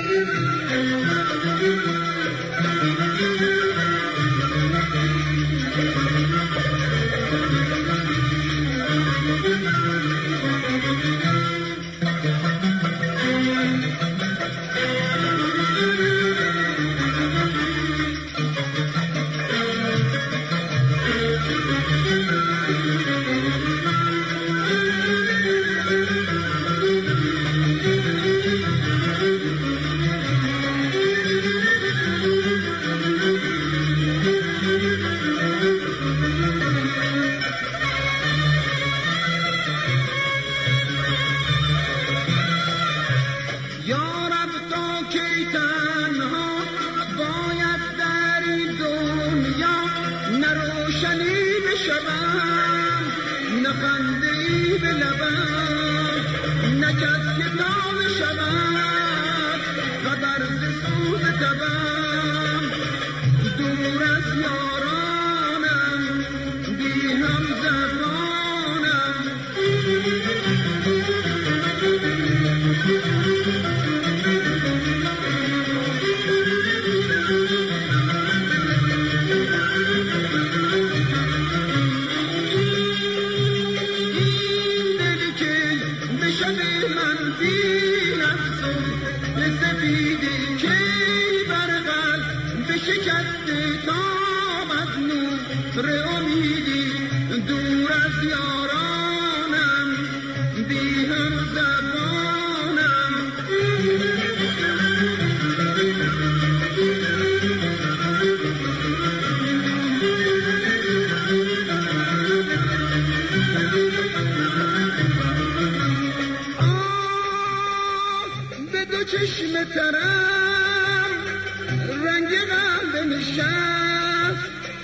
چشم ترم رنگ غم بنشست،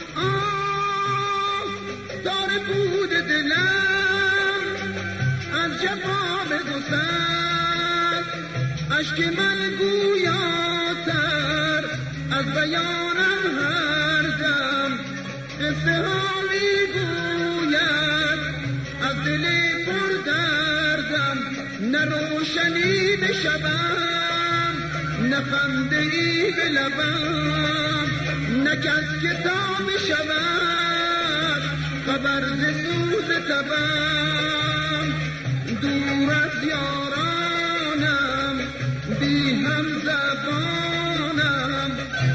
تار بود دلم از جفا بگسست، اشک من گویاتر از بیانم هر دم، قصه ها میگوید از دل پر دردم، نه روشنی به شبم، نه خنده ای به لبم، نه کس که تا بشود خبر ز سوز تبم، دور از یارانم بی هم زبانم.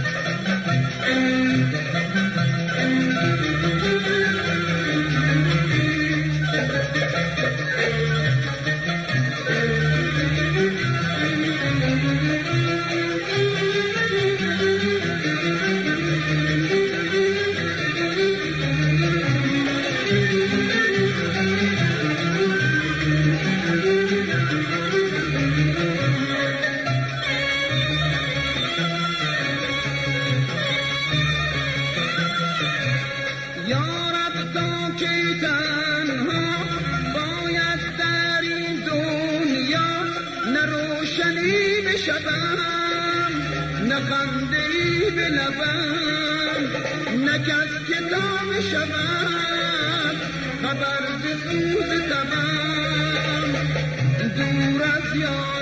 نه خنده ای به لبم، نه کس که تا بشود خبر ز سوز تبم، دور از یار